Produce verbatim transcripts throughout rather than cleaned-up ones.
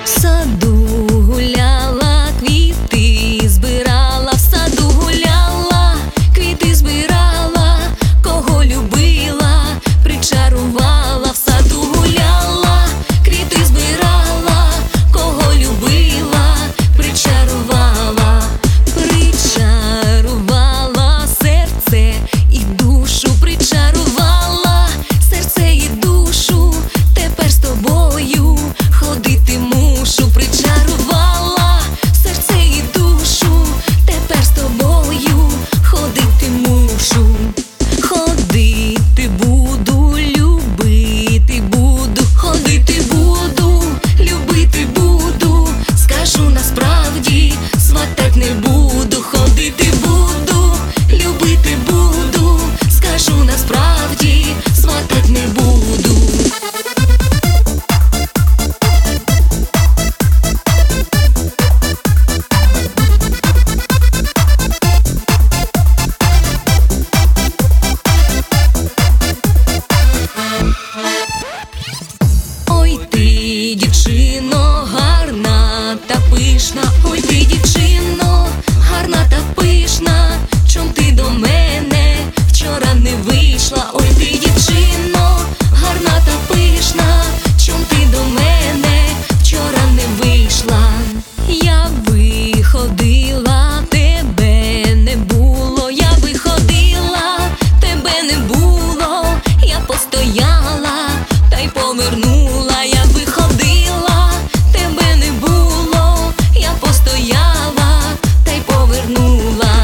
В саду гуляла, квіти збирала, в саду гуляла, квіти збирала, кого любила, причарувала. В саду гуляла, квіти збирала, кого любила, причарувала. Причарувала серце і душу, причарувала серце і душу, тепер з тобою ходити мушу. Причарувала серце і душу, тепер з тобою ходити мушу. Ходити буду, любити буду, ходити буду, любити буду, скажу насправді, сватать не буду. Ходити буду, любити буду, скажу насправді, сватать не буду. Ой ти, дівчино, гарна та пишна, ой ти, дівчино, гарна та пишна, чом ти до мене вчора не вийшла? Ой ти, дівчино, гарна та пишна, чом ти до мене вчора не вийшла? Я виходила, тебе не було, я виходила, тебе не було, я постояла та й повернула. Я виходила, тебе не було, я постояла та й повернула.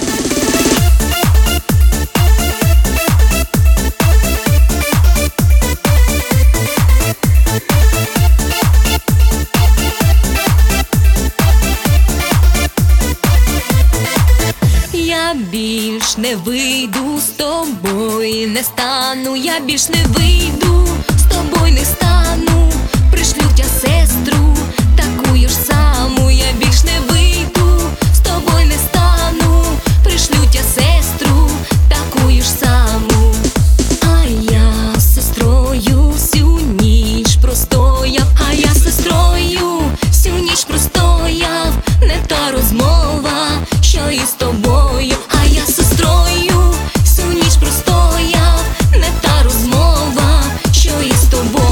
Я більш не вийду з тобою, не стану, я більш не вийду з тобою, не стану, пришлють я сестру, такую ж саму. Я більш не вийду з тобою, не стану, пришлють я сестру, такую ж саму. А я з сестрою всю ніч простояв, а я з сестрою всю ніч простояв, не та розмова, що із тобою. А я з сестрою всю ніч простояв, не та розмова, що із тобою.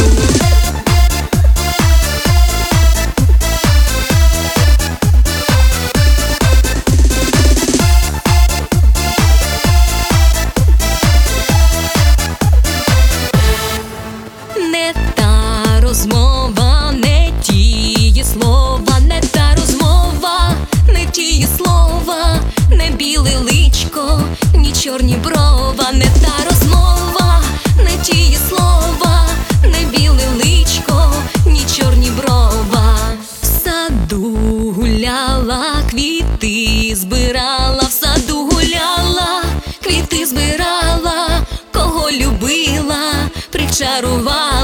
Не та розмова, не тіє слова, не та розмова, не тіє слова, не біле личко, ні чорні брова. Не та розмова, не тіє слова, не біле личко, ні чорні брова. В саду гуляла, квіти збирала, в саду гуляла, квіти збирала, кого любила, причарувала.